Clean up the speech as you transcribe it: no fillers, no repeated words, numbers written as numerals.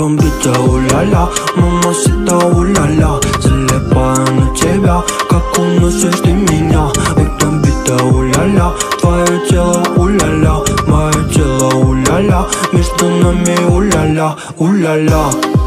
бомбится, уля-ля, мамасита, уля-ля. Залипаю на тебя, как уносишь ты меня. Ой, бомбита, уля-ля, твое тело, уля-ля, мое тело, уля-ля, между нами, уля-ля, уля-ля.